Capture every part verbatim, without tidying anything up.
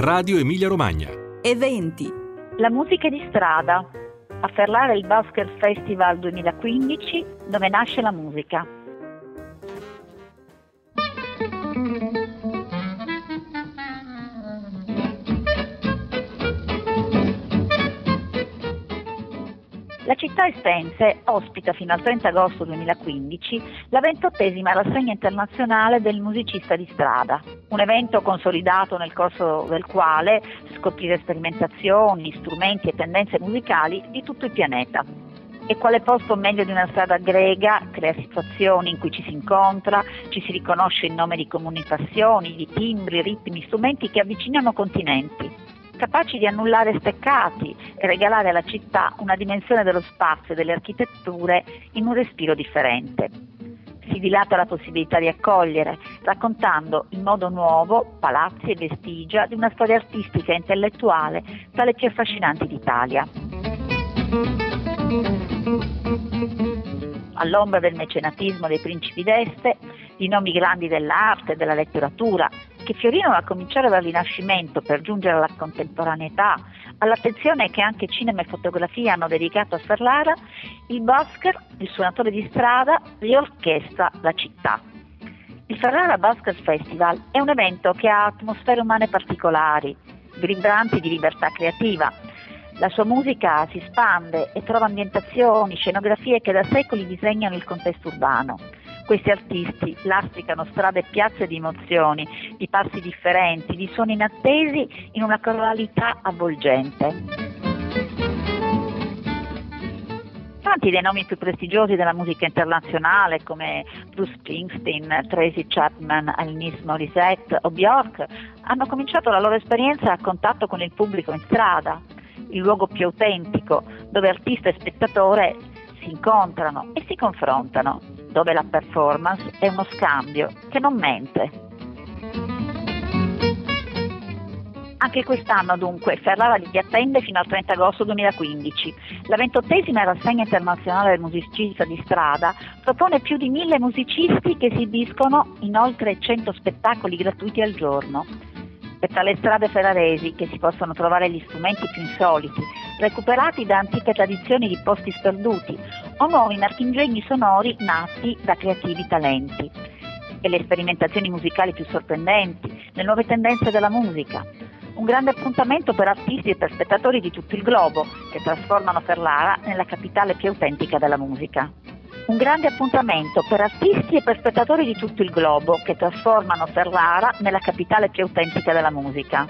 Radio Emilia Romagna. Eventi. La musica di strada. A Ferrara il Busker Festival duemilaquindici, dove nasce la musica. La città estense ospita fino al trenta agosto duemilaquindici la ventottesima rassegna internazionale del musicista di strada, un evento consolidato nel corso del quale scoprire sperimentazioni, strumenti e tendenze musicali di tutto il pianeta. E quale posto meglio di una strada grega crea situazioni in cui ci si incontra, ci si riconosce in nome di comuni passioni, di timbri, ritmi, strumenti che avvicinano continenti, capaci di annullare steccati e regalare alla città una dimensione dello spazio e delle architetture in un respiro differente. Si dilata la possibilità di accogliere, raccontando in modo nuovo palazzi e vestigia di una storia artistica e intellettuale tra le più affascinanti d'Italia. All'ombra del mecenatismo dei principi d'Este, di nomi grandi dell'arte e della letteratura, che fiorirono a cominciare dal Rinascimento per giungere alla contemporaneità, all'attenzione che anche cinema e fotografia hanno dedicato a Ferrara, il Busker, il suonatore di strada, riorchestra la città. Il Ferrara Busker Festival è un evento che ha atmosfere umane particolari, vibranti di libertà creativa. La sua musica si spande e trova ambientazioni, scenografie che da secoli disegnano il contesto urbano. Questi artisti lastricano strade e piazze di emozioni, di passi differenti, di suoni inattesi in una coralità avvolgente. Tanti dei nomi più prestigiosi della musica internazionale come Bruce Springsteen, Tracy Chapman, Alanis Morissette o Björk hanno cominciato la loro esperienza a contatto con il pubblico in strada, il luogo più autentico, dove artista e spettatore si incontrano e si confrontano, dove la performance è uno scambio che non mente. Anche quest'anno dunque Ferrara li attende fino al trenta agosto duemilaquindici. La ventottesima rassegna internazionale del musicista di strada propone più di mille musicisti che si esibiscono in oltre cento spettacoli gratuiti al giorno. E tra le strade ferraresi che si possono trovare gli strumenti più insoliti, recuperati da antiche tradizioni di posti sperduti, o nuovi marchingegni sonori nati da creativi talenti. E le sperimentazioni musicali più sorprendenti, le nuove tendenze della musica. Un grande appuntamento per artisti e per spettatori di tutto il globo, che trasformano Ferrara nella capitale più autentica della musica. Un grande appuntamento per artisti e per spettatori di tutto il globo che trasformano Ferrara nella capitale più autentica della musica.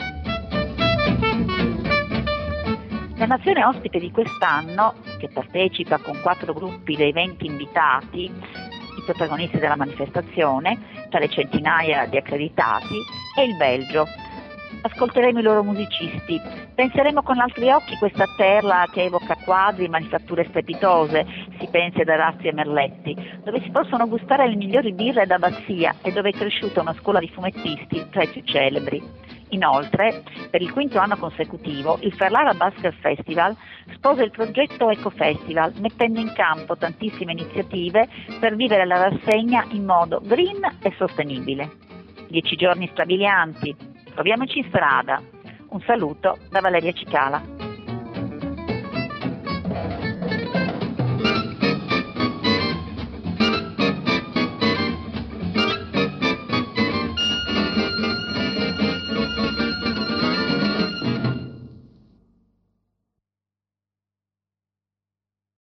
La nazione ospite di quest'anno, che partecipa con quattro gruppi dei venti invitati, i protagonisti della manifestazione, tra le centinaia di accreditati, è il Belgio. Ascolteremo i loro musicisti, penseremo con altri occhi questa terra che evoca quadri e manifatture strepitose, si pensi ad Arazzi e Merletti, dove si possono gustare le migliori birre d'abbazia e dove è cresciuta una scuola di fumettisti tra i più celebri. Inoltre, per il quinto anno consecutivo, il Ferrara Busker Festival sposa il progetto Eco Festival, mettendo in campo tantissime iniziative per vivere la rassegna in modo green e sostenibile. Dieci giorni strabilianti. Troviamoci in strada. Un saluto da Valeria Cicala.